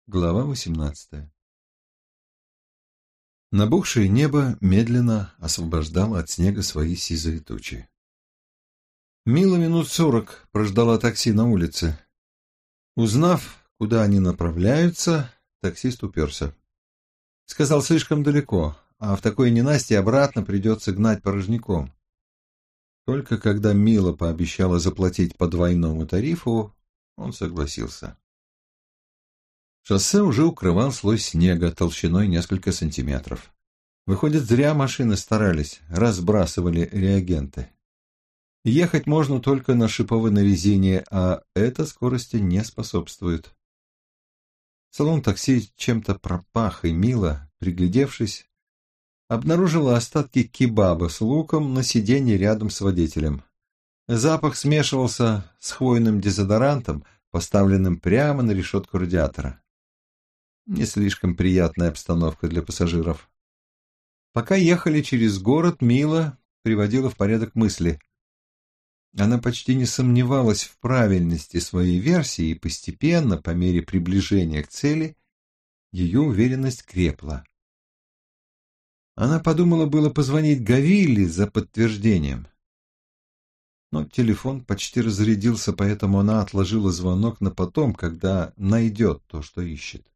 Глава 18. Набухшее небо медленно освобождало от снега свои сизые тучи. Мила минут 40 прождала такси на улице. Узнав, куда они направляются, таксист уперся. Сказал, слишком далеко, а в такой ненастье обратно придется гнать порожняком. Только когда Мила пообещала заплатить по двойному тарифу, он согласился. Шоссе уже укрывал слой снега толщиной несколько сантиметров. Выходит, зря машины старались, разбрасывали реагенты. Ехать можно только на шиповой резине, а это скорости не способствует. Салон такси чем-то пропах, и Мила, приглядевшись, обнаружила остатки кебаба с луком на сиденье рядом с водителем. Запах смешивался с хвойным дезодорантом, поставленным прямо на решетку радиатора. Не слишком приятная обстановка для пассажиров. Пока ехали через город, Мила приводила в порядок мысли. Она почти не сомневалась в правильности своей версии, и постепенно, по мере приближения к цели, ее уверенность крепла. Она подумала было позвонить Гавиле за подтверждением. Но телефон почти разрядился, поэтому она отложила звонок на потом, когда найдет то, что ищет.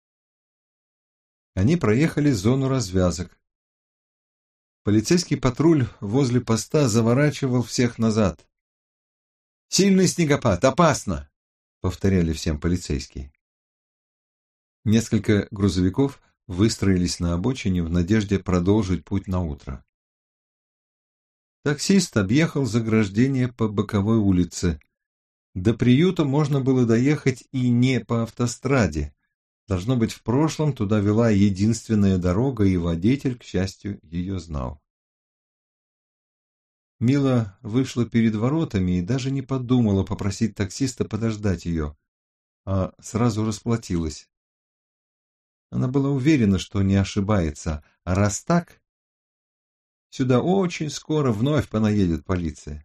Они проехали зону развязок. Полицейский патруль возле поста заворачивал всех назад. «Сильный снегопад! Опасно!» — повторяли всем полицейские. Несколько грузовиков выстроились на обочине в надежде продолжить путь на утро. Таксист объехал заграждение по боковой улице. До приюта можно было доехать и не по автостраде. Должно быть, в прошлом туда вела единственная дорога, и водитель, к счастью, ее знал. Мила вышла перед воротами и даже не подумала попросить таксиста подождать ее, а сразу расплатилась. Она была уверена, что не ошибается, а раз так, сюда очень скоро вновь понаедет полиция.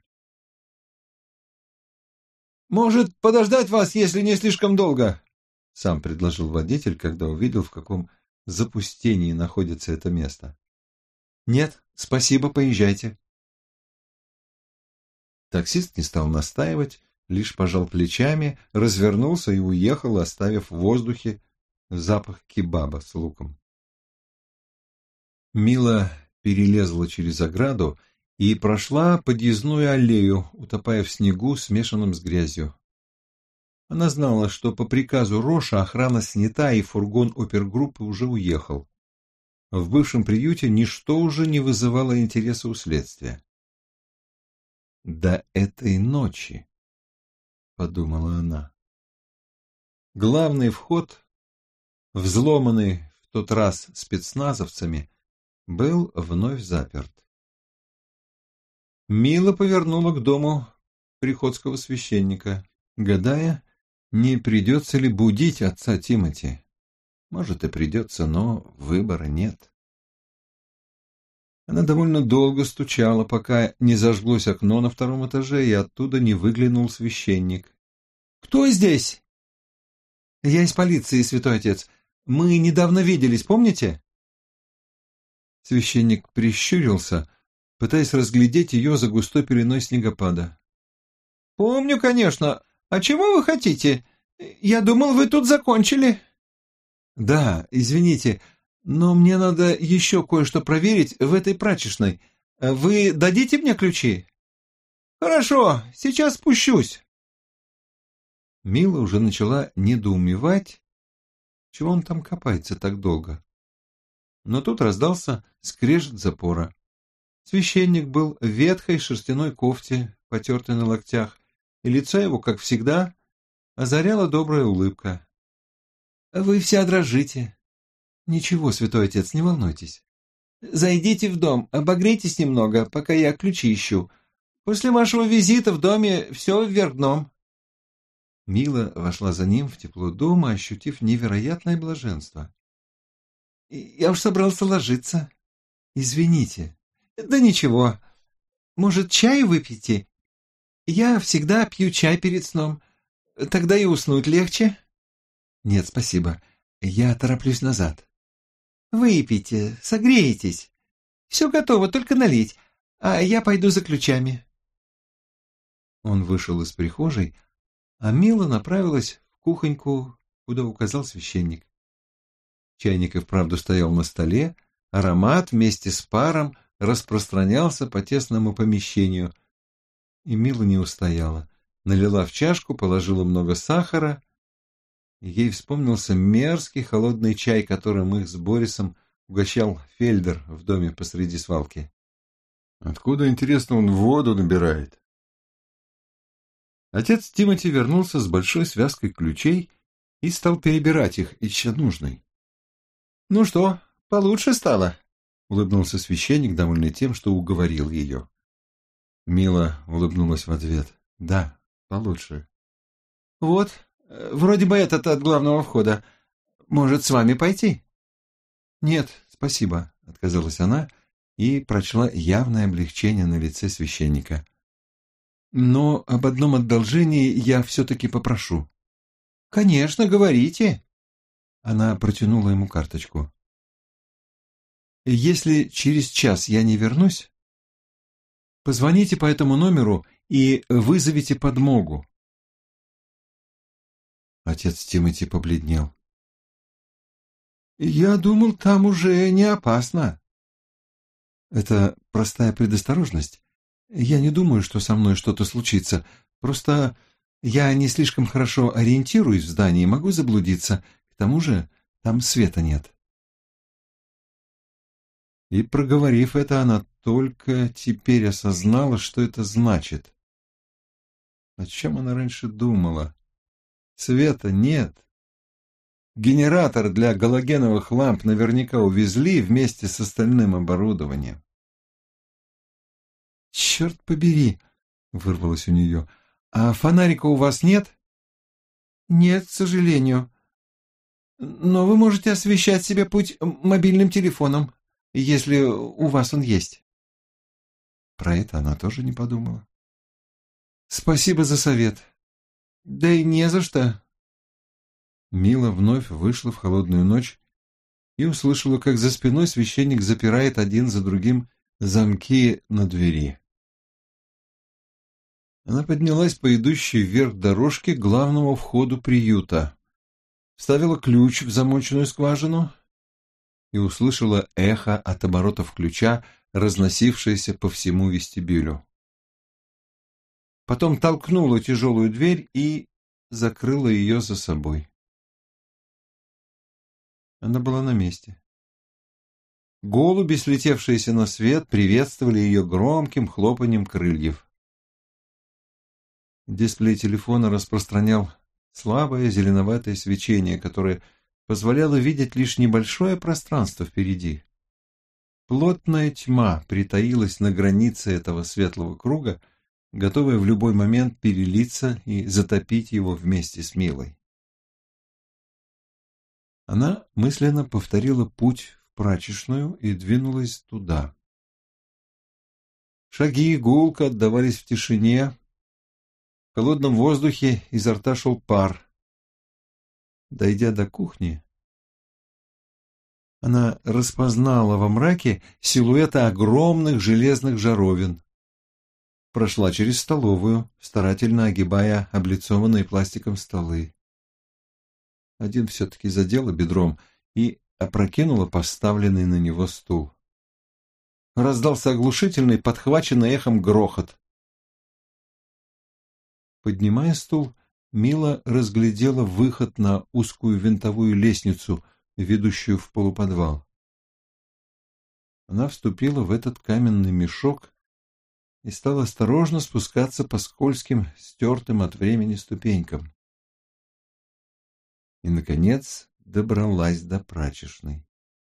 «Может, подождать вас, если не слишком долго?» — сам предложил водитель, когда увидел, в каком запустении находится это место. «Нет, спасибо, поезжайте». Таксист не стал настаивать, лишь пожал плечами, развернулся и уехал, оставив в воздухе запах кебаба с луком. Мила перелезла через ограду и прошла подъездную аллею, утопая в снегу, смешанном с грязью. Она знала, что по приказу Роша охрана снята, и фургон опергруппы уже уехал. В бывшем приюте ничто уже не вызывало интереса у следствия. «До этой ночи», — подумала она. Главный вход, взломанный в тот раз спецназовцами, был вновь заперт. Мила повернула к дому приходского священника, гадая, не придется ли будить отца Тимоти. Может, и придется, но выбора нет. Она довольно долго стучала, пока не зажглось окно на втором этаже, и оттуда не выглянул священник. «Кто здесь?» «Я из полиции, святой отец. Мы недавно виделись, помните?» Священник прищурился, пытаясь разглядеть ее за густой пеленой снегопада. «Помню, конечно. А чего вы хотите? Я думал, вы тут закончили». «Да, извините, но мне надо еще кое-что проверить в этой прачечной. Вы дадите мне ключи?» «Хорошо, сейчас спущусь». Мила уже начала недоумевать, чего он там копается так долго. Но тут раздался скрежет запора. Священник был в ветхой шерстяной кофте, потертой на локтях, и лицо его, как всегда, озаряла добрая улыбка. «Вы вся дрожите». «Ничего, святой отец, не волнуйтесь. Зайдите в дом, обогрейтесь немного, пока я ключи ищу. После вашего визита в доме все вверх дном». Мила вошла за ним в тепло дома, ощутив невероятное блаженство. «Я уж собрался ложиться. Извините». «Да ничего. Может, чай выпьете? Я всегда пью чай перед сном. Тогда и уснуть легче». «Нет, спасибо. Я тороплюсь назад. Выпейте, согреетесь. Все готово, только налить, а я пойду за ключами. Он вышел из прихожей, а Мила направилась в кухоньку, куда указал священник. Чайник и вправду стоял на столе, аромат вместе с паром распространялся по тесному помещению, и Мила не устояла. Налила в чашку, положила много сахара, и ей вспомнился мерзкий холодный чай, которым их с Борисом угощал Фельдер в доме посреди свалки. Откуда, интересно, он воду набирает? Отец Тимоти вернулся с большой связкой ключей и стал перебирать их, ища нужный. — Ну что, получше стало? — улыбнулся священник, довольный тем, что уговорил ее. Мила улыбнулась в ответ. — Да, получше. — Вот, вроде бы этот от главного входа. Может, с вами пойти? — Нет, спасибо, — отказалась она и прочла явное облегчение на лице священника. — Но об одном одолжении я все-таки попрошу. — Конечно, говорите. Она протянула ему карточку. «Если через час я не вернусь, позвоните по этому номеру и вызовите подмогу». Отец Тимоти побледнел. «Я думал, там уже не опасно». «Это простая предосторожность. Я не думаю, что со мной что-то случится. Просто я не слишком хорошо ориентируюсь в здании и могу заблудиться. К тому же там света нет». И, проговорив это, она только теперь осознала, что это значит. О чем она раньше думала? Света нет. Генератор для галогеновых ламп наверняка увезли вместе с остальным оборудованием. «Черт побери!» — вырвалось у нее. «А фонарика у вас нет?» «Нет, к сожалению. Но вы можете освещать себе путь мобильным телефоном, если у вас он есть». Про это она тоже не подумала. «Спасибо за совет». «Да и не за что». Мила вновь вышла в холодную ночь и услышала, как за спиной священник запирает один за другим замки на двери. Она поднялась по идущей вверх дорожке к главному входу приюта, вставила ключ в замоченную скважину и услышала эхо от оборотов ключа, разносившееся по всему вестибюлю. Потом толкнула тяжелую дверь и закрыла ее за собой. Она была на месте. Голуби, слетевшиеся на свет, приветствовали ее громким хлопаньем крыльев. Дисплей телефона распространял слабое зеленоватое свечение, которое позволяло видеть лишь небольшое пространство впереди. Плотная тьма притаилась на границе этого светлого круга, готовая в любой момент перелиться и затопить его вместе с Милой. Она мысленно повторила путь в прачечную и двинулась туда. Шаги гулко отдавались в тишине. В холодном воздухе изо рта шел пар. Дойдя до кухни, она распознала во мраке силуэты огромных железных жаровин. Прошла через столовую, старательно огибая облицованные пластиком столы. Один все-таки задела бедром и опрокинула поставленный на него стул. Раздался оглушительный, подхваченный эхом грохот. Поднимая стул, Мила разглядела выход на узкую винтовую лестницу, ведущую в полуподвал. Она вступила в этот каменный мешок и стала осторожно спускаться по скользким, стертым от времени ступенькам. И, наконец, добралась до прачечной.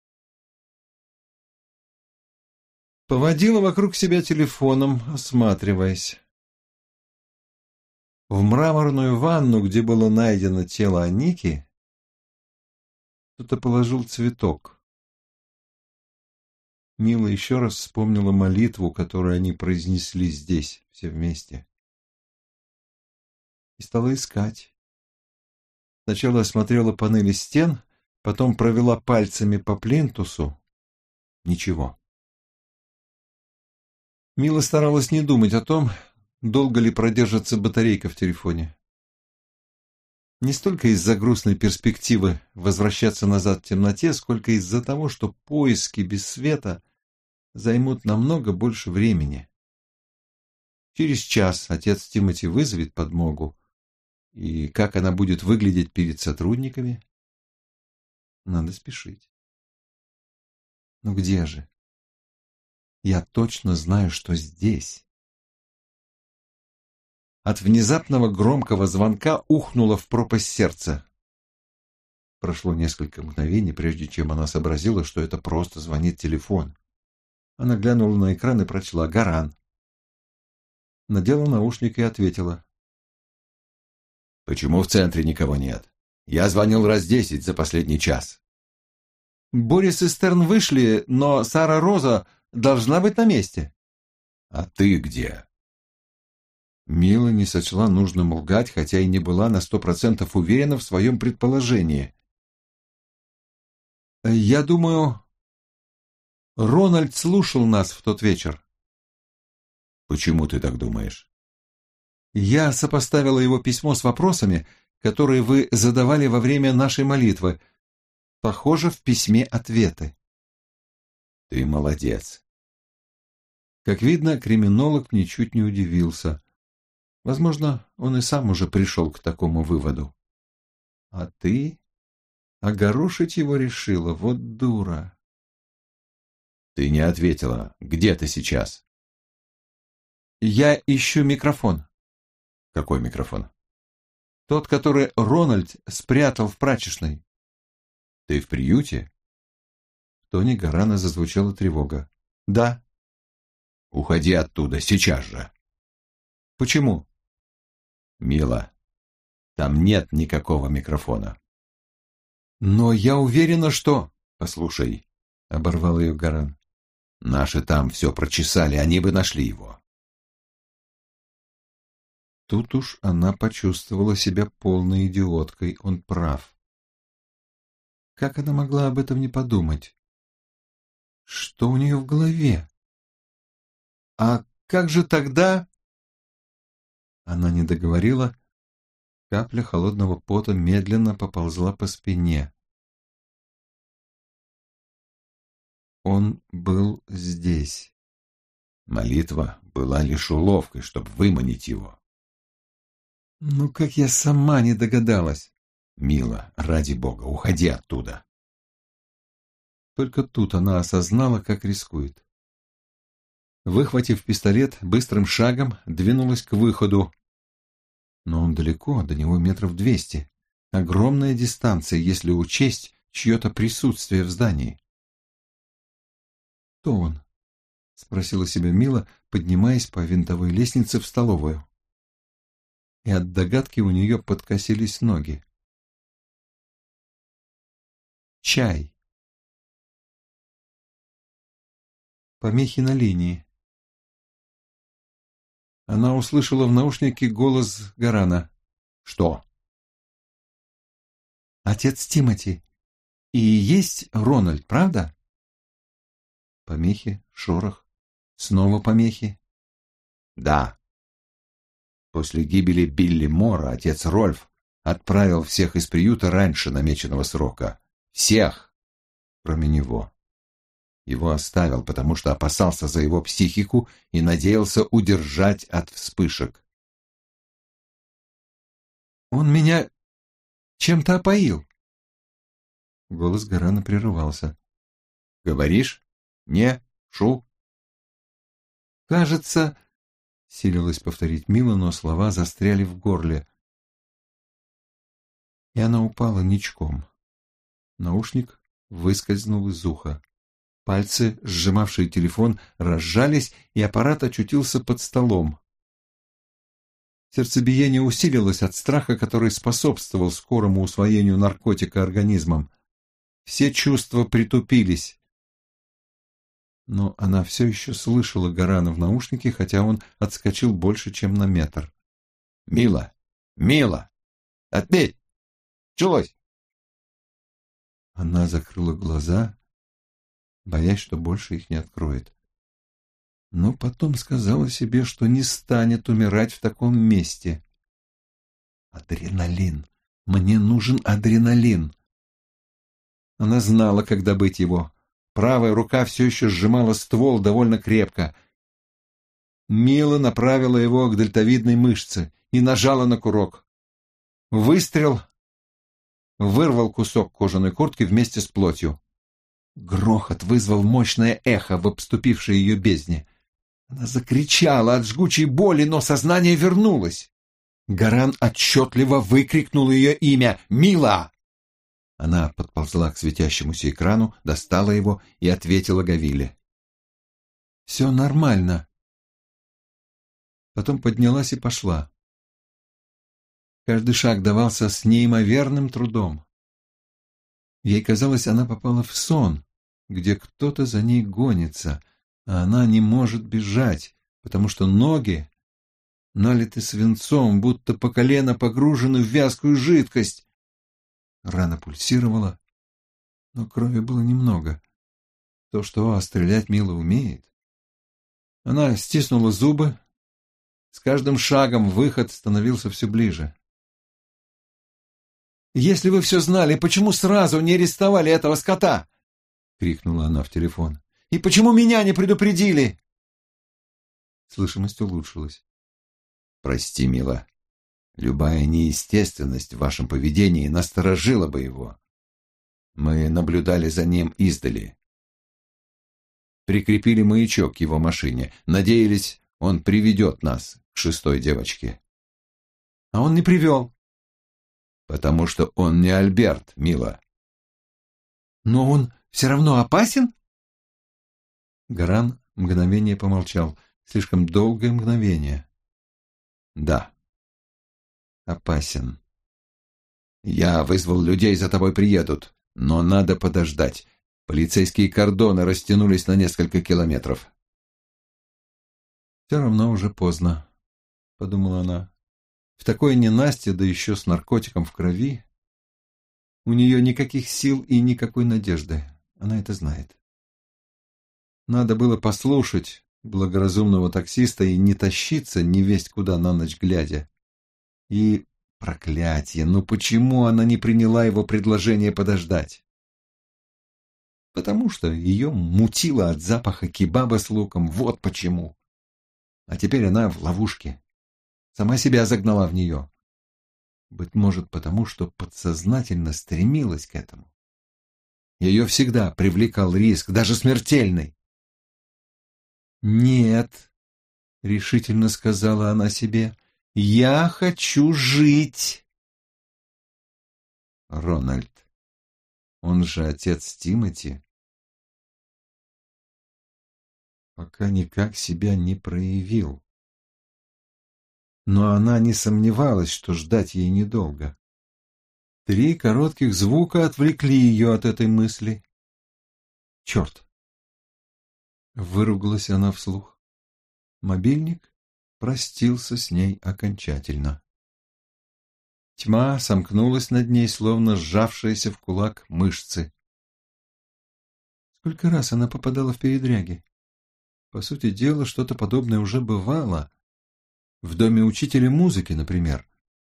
Поводила вокруг себя телефоном, осматриваясь. В мраморную ванну, где было найдено тело Аники, кто-то положил цветок. Мила еще раз вспомнила молитву, которую они произнесли здесь, все вместе. И стала искать. Сначала осмотрела панели стен, потом провела пальцами по плинтусу. Ничего. Мила старалась не думать о том, долго ли продержится батарейка в телефоне. Не столько из-за грустной перспективы возвращаться назад в темноте, сколько из-за того, что поиски без света займут намного больше времени. Через час отец Тимоти вызовет подмогу, и как она будет выглядеть перед сотрудниками? Надо спешить. Ну где же? Я точно знаю, что здесь. От внезапного громкого звонка ухнуло в пропасть сердце. Прошло несколько мгновений, прежде чем она сообразила, что это просто звонит телефон. Она глянула на экран и прочла «Гаран». Надела наушник и ответила. «Почему в центре никого нет? Я звонил раз 10 за последний час». «Борис и Стерн вышли, но Сара Роза должна быть на месте». «А ты где?» Мила не сочла нужным лгать, хотя и не была на 100% уверена в своем предположении. «Я думаю, Рональд слушал нас в тот вечер». «Почему ты так думаешь?» «Я сопоставила его письмо с вопросами, которые вы задавали во время нашей молитвы. Похоже, в письме ответы». «Ты молодец». Как видно, криминолог ничуть не удивился. Возможно, он и сам уже пришел к такому выводу. А ты огорошить его решила, вот дура. «Ты не ответила. Где ты сейчас?» Я ищу микрофон. «Какой микрофон?» Тот, который Рональд спрятал в прачечной. «Ты в приюте?» В тоне Гарана зазвучала тревога. Да. «Уходи оттуда, сейчас же». Почему? «Мила, там нет никакого микрофона». Но я уверена, что... «Послушай», — оборвал ее Гаран. «Наши там все прочесали, они бы нашли его». Тут уж она почувствовала себя полной идиоткой, он прав. Как она могла об этом не подумать? Что у нее в голове? А как же тогда... Она не договорила. Капля холодного пота медленно поползла по спине. Он был здесь. Молитва была лишь уловкой, чтобы выманить его. Ну, как я сама не догадалась. «Мила, ради бога, уходи оттуда». Только тут она осознала, как рискует. Выхватив пистолет, быстрым шагом двинулась к выходу. Но он далеко, до него 200 метров. Огромная дистанция, если учесть чье-то присутствие в здании. «Кто он?» — спросила себя Мила, поднимаясь по винтовой лестнице в столовую. И от догадки у нее подкосились ноги. Чай. Помехи на линии. Она услышала в наушнике голос Гарана. «Что?» «Отец Тимоти. И есть Рональд, правда?» Помехи, шорох, снова помехи. «Да». После гибели Билли Мора отец Рольф отправил всех из приюта раньше намеченного срока. Всех, кроме него. Его оставил, потому что опасался за его психику и надеялся удержать от вспышек. «Он меня чем-то опоил». Голос Гарана прерывался. «Говоришь? Не, Шу?» «Кажется...» — силилась повторить Мила, но слова застряли в горле. И она упала ничком. Наушник выскользнул из уха. Пальцы, сжимавшие телефон, разжались, и аппарат очутился под столом. Сердцебиение усилилось от страха, который способствовал скорому усвоению наркотика организмом. Все чувства притупились. Но она все еще слышала Гарана в наушнике, хотя он отскочил больше, чем на метр. «Мила! Мила! Ответь! Чулось!» Она закрыла глаза, боясь, что больше их не откроет. Но потом сказала себе, что не станет умирать в таком месте. Адреналин. Мне нужен адреналин. Она знала, как добыть его. Правая рука все еще сжимала ствол довольно крепко. Мила направила его к дельтовидной мышце и нажала на курок. Выстрел вырвал кусок кожаной куртки вместе с плотью. Грохот вызвал мощное эхо в обступившей ее бездне. Она закричала от жгучей боли, но сознание вернулось. Гаран отчетливо выкрикнул ее имя «Мила!». Она подползла к светящемуся экрану, достала его и ответила Гавиле. «Все нормально». Потом поднялась и пошла. Каждый шаг давался с неимоверным трудом. Ей казалось, она попала в сон, где кто-то за ней гонится, а она не может бежать, потому что ноги налиты свинцом, будто по колено погружены в вязкую жидкость. Рана пульсировала, но крови было немного. То, что стрелять Мила умеет. Она стиснула зубы. С каждым шагом выход становился все ближе. «Если вы все знали, почему сразу не арестовали этого скота?» — крикнула она в телефон. «И почему меня не предупредили?» Слышимость улучшилась. «Прости, Мила. Любая неестественность в вашем поведении насторожила бы его. Мы наблюдали за ним издали. Прикрепили маячок к его машине. Надеялись, он приведет нас к 6-й девочке». «А он не привел». «Потому что он не Альберт, Мила». «Но он все равно опасен?» Гаран мгновение помолчал. Слишком долгое мгновение. «Да». «Опасен». «Я вызвал людей, за тобой приедут, но надо подождать. Полицейские кордоны растянулись на несколько километров». «Все равно уже поздно», — подумала она. «В такое ненастье, да еще с наркотиком в крови, у нее никаких сил и никакой надежды. Она это знает. Надо было послушать благоразумного таксиста и не тащиться невесть куда на ночь глядя. И проклятие, ну почему она не приняла его предложение подождать? Потому что ее мутило от запаха кебаба с луком, вот почему. А теперь она в ловушке. Сама себя загнала в нее. Быть может, потому что подсознательно стремилась к этому. Ее всегда привлекал риск, даже смертельный. «Нет», — решительно сказала она себе, — «я хочу жить». Рональд, он же отец Тимоти, пока никак себя не проявил. Но она не сомневалась, что ждать ей недолго. 3 коротких звука отвлекли ее от этой мысли. «Черт!» — выругалась она вслух. Мобильник простился с ней окончательно. Тьма сомкнулась над ней, словно сжавшиеся в кулак мышцы. Сколько раз она попадала в передряги? По сути дела, что-то подобное уже бывало. В доме учителя музыки, например.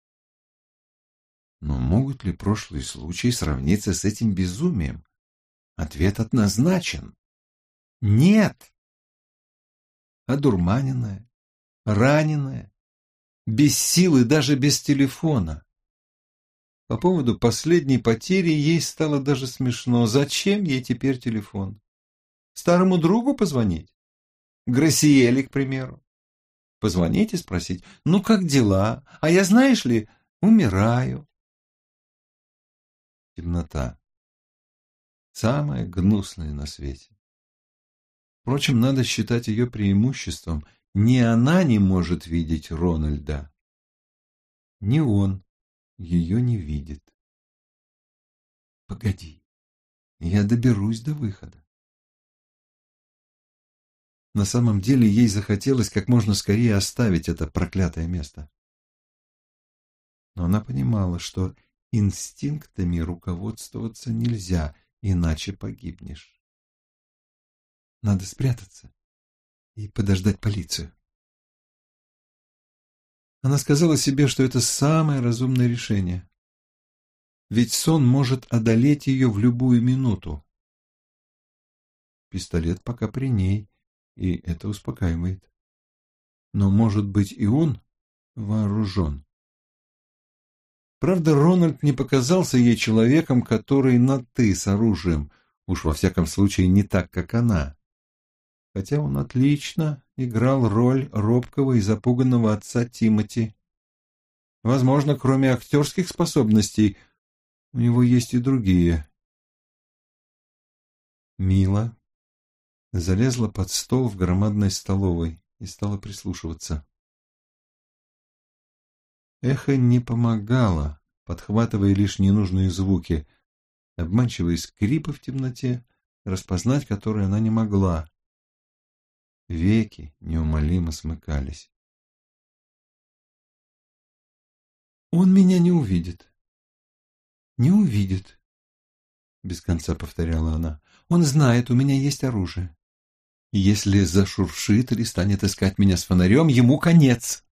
Но могут ли прошлые случаи сравниться с этим безумием? Ответ однозначен. Нет. Одурманенная, раненая, без силы, даже без телефона. По поводу последней потери ей стало даже смешно. Зачем ей теперь телефон? Старому другу позвонить? Грасиэле, к примеру. Позвонить и спросить: «Ну, как дела? А я, знаешь ли, умираю». Темнота. Самое гнусное на свете. Впрочем, надо считать ее преимуществом. Ни она не может видеть Рональда, ни он ее не видит. Погоди, я доберусь до выхода. На самом деле ей захотелось как можно скорее оставить это проклятое место. Но она понимала, что инстинктами руководствоваться нельзя. иначе погибнешь. Надо спрятаться и подождать полицию. Она сказала себе, что это самое разумное решение. Ведь сон может одолеть ее в любую минуту. Пистолет пока при ней, и это успокаивает. Но, может быть, и он вооружен. Правда, Рональд не показался ей человеком, который на «ты» с оружием, уж во всяком случае не так, как она. Хотя он отлично играл роль робкого и запуганного отца Тимоти. Возможно, кроме актерских способностей, у него есть и другие. Мила залезла под стол в громадной столовой и стала прислушиваться. Эхо не помогало, подхватывая лишь ненужные звуки, обманчивые скрипы в темноте, распознать которые она не могла. Веки неумолимо смыкались. «Он меня не увидит. Не увидит», — без конца повторяла она. «Он знает, у меня есть оружие. И если зашуршит или станет искать меня с фонарем, ему конец».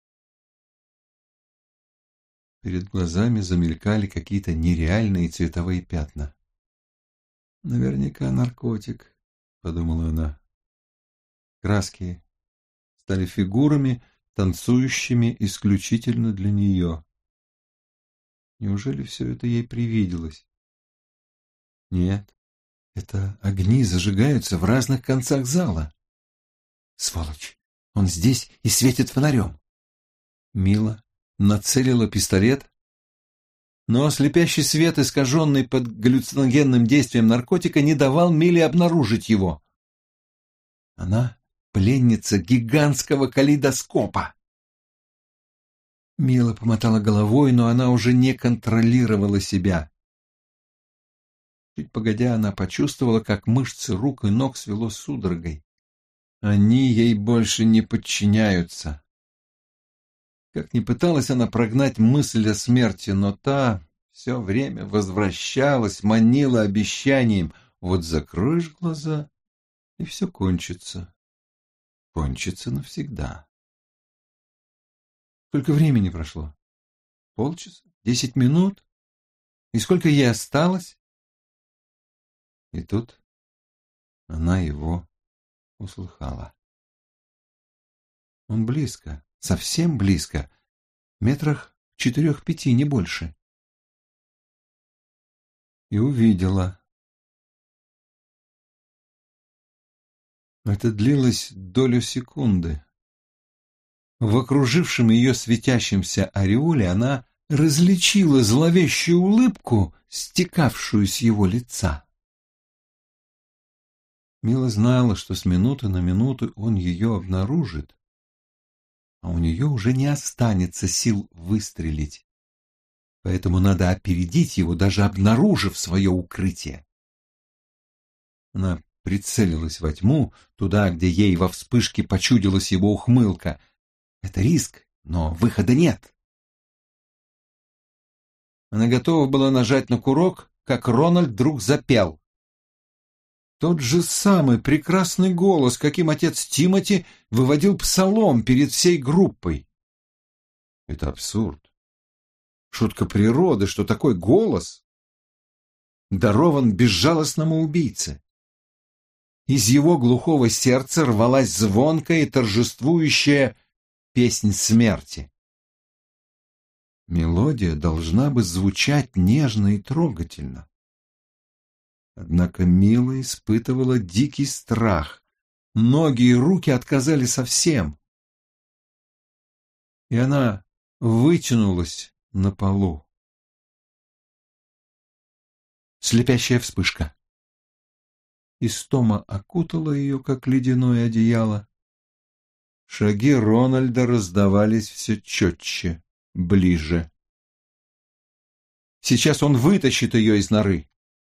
Перед глазами замелькали какие-то нереальные цветовые пятна. «Наверняка наркотик», — подумала она. Краски стали фигурами, танцующими исключительно для нее. Неужели все это ей привиделось? Нет, это огни зажигаются в разных концах зала. Сволочь, он здесь и светит фонарем. Мила нацелила пистолет, но слепящий свет, искаженный под галлюциногенным действием наркотика, не давал Миле обнаружить его. Она пленница гигантского калейдоскопа. Мила помотала головой, но она уже не контролировала себя. Чуть погодя, она почувствовала, как мышцы рук и ног свело судорогой. Они ей больше не подчиняются. Как ни пыталась она прогнать мысль о смерти, но та все время возвращалась, манила обещанием: вот закроешь глаза, и все кончится. Кончится навсегда. Сколько времени прошло? Полчаса? 10 минут? И сколько ей осталось? И тут она его услыхала. Он близко, совсем близко, метрах 4-5, не больше. И увидела. Это длилось долю секунды. В окружившем ее светящемся ореоле она различила зловещую улыбку, стекавшую с его лица. Мила знала, что с минуты на минуту он ее обнаружит, а у нее уже не останется сил выстрелить. Поэтому надо опередить его, даже обнаружив свое укрытие. Она прицелилась во тьму, туда, где ей во вспышке почудилась его ухмылка. Это риск, но выхода нет. Она готова была нажать на курок, как Рональд вдруг запел. Тот же самый прекрасный голос, каким отец Тимоти выводил псалом перед всей группой. Это абсурд. Шутка природы, что такой голос дарован безжалостному убийце. Из его глухого сердца рвалась звонкая и торжествующая песнь смерти. Мелодия должна бы звучать нежно и трогательно. Однако Мила испытывала дикий страх. Ноги и руки отказали совсем. И она вытянулась на полу. Слепящая вспышка. Истома окутала ее, как ледяное одеяло. Шаги Рональда раздавались все четче, ближе. Сейчас он вытащит ее из норы.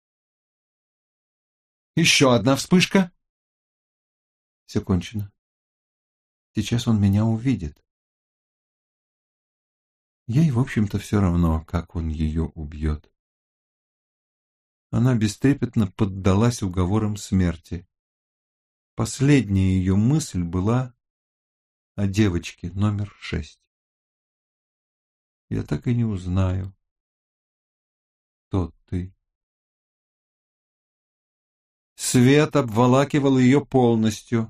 Еще одна вспышка. Все кончено. Сейчас он меня увидит. Ей, в общем-то, все равно, как он ее убьет. она бестрепетно поддалась уговорам смерти. Последняя ее мысль была о девочке номер 6. Я так и не узнаю, кто ты. Свет обволакивал ее полностью.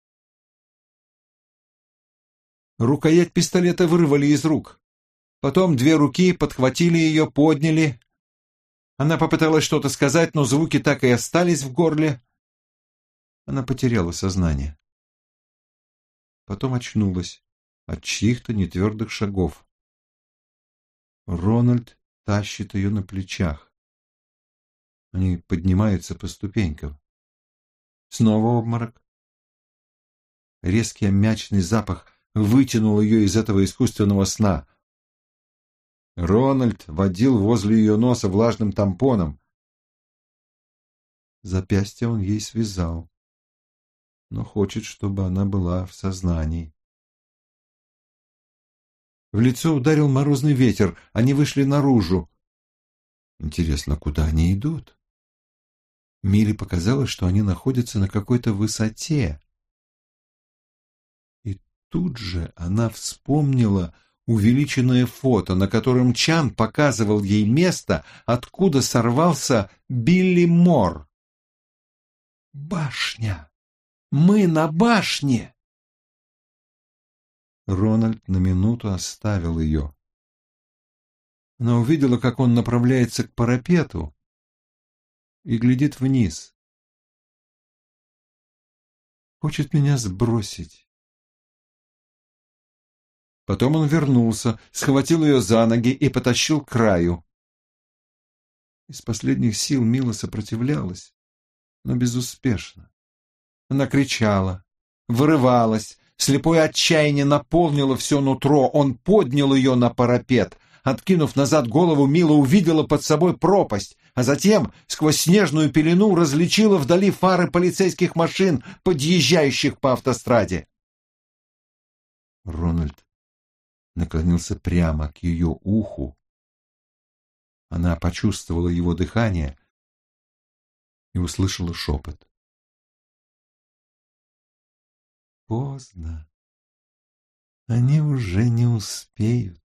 Рукоять пистолета вырвали из рук. Потом две руки подхватили ее, подняли. Она попыталась что-то сказать, но звуки так и остались в горле. Она потеряла сознание. Потом очнулась от чьих-то нетвердых шагов. Рональд тащит ее на плечах. Они поднимаются по ступенькам. Снова обморок. Резкий аммиачный запах вытянул ее из этого искусственного сна. Рональд водил возле ее носа влажным тампоном. Запястье он ей связал, но хочет, чтобы она была в сознании. В лицо ударил морозный ветер, они вышли наружу. Интересно, куда они идут? Миле показалось, что они находятся на какой-то высоте. И тут же она вспомнила увеличенное фото, на котором Чан показывал ей место, откуда сорвался Билли Мор. «Башня! Мы на башне!» Рональд на минуту оставил ее. Она увидела, как он направляется к парапету и глядит вниз. «Хочет меня сбросить». Потом он вернулся, схватил ее за ноги и потащил к краю. Из последних сил Мила сопротивлялась, но безуспешно. Она кричала, вырывалась, слепое отчаяние наполнило все нутро. Он поднял ее на парапет. Откинув назад голову, Мила увидела под собой пропасть, а затем сквозь снежную пелену различила вдали фары полицейских машин, подъезжающих по автостраде. Рональд наклонился прямо к ее уху. Она почувствовала его дыхание и услышала шепот. «Поздно. Они уже не успеют».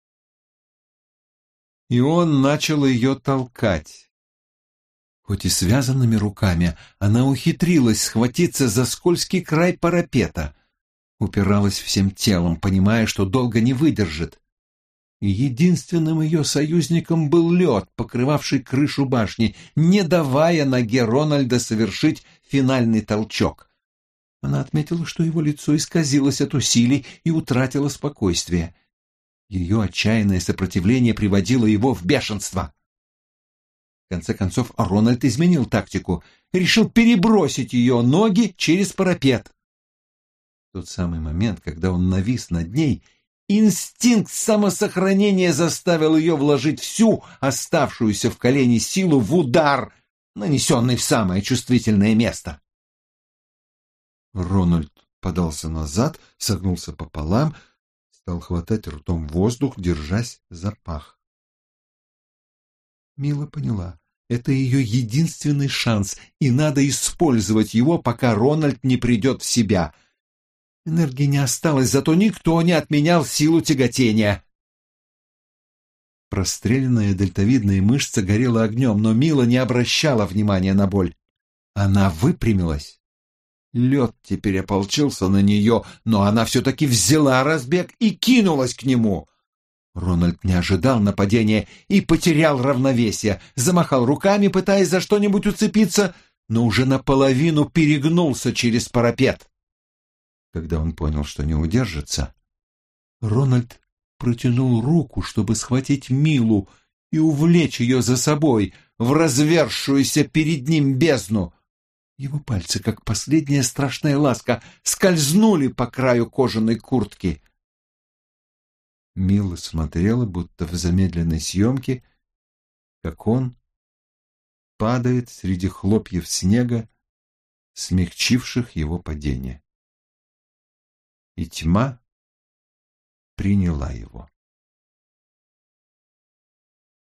И он начал ее толкать. Хоть и связанными руками, она ухитрилась схватиться за скользкий край парапета. Упиралась всем телом, понимая, что долго не выдержит. И единственным ее союзником был лед, покрывавший крышу башни, не давая ноге Рональда совершить финальный толчок. Она отметила, что его лицо исказилось от усилий и утратило спокойствие. Ее отчаянное сопротивление приводило его в бешенство. В конце концов, Рональд изменил тактику, решил перебросить ее ноги через парапет. В тот самый момент, когда он навис над ней, инстинкт самосохранения заставил ее вложить всю оставшуюся в колене силу в удар, нанесенный в самое чувствительное место. Рональд подался назад, согнулся пополам, стал хватать ртом воздух, держась за пах. Мила поняла, это ее единственный шанс, и надо использовать его, пока Рональд не придет в себя. Энергии не осталось, зато никто не отменял силу тяготения. Простреленная дельтовидная мышца горела огнем, но Мила не обращала внимания на боль. Она выпрямилась. Лед теперь ополчился на нее, но она все-таки взяла разбег и кинулась к нему. Рональд не ожидал нападения и потерял равновесие, замахал руками, пытаясь за что-нибудь уцепиться, но уже наполовину перегнулся через парапет. Когда он понял, что не удержится, Рональд протянул руку, чтобы схватить Милу и увлечь ее за собой в разверзшуюся перед ним бездну. Его пальцы, как последняя страшная ласка, скользнули по краю кожаной куртки. Мила смотрела, будто в замедленной съемке, как он падает среди хлопьев снега, смягчивших его падение. И тьма приняла его.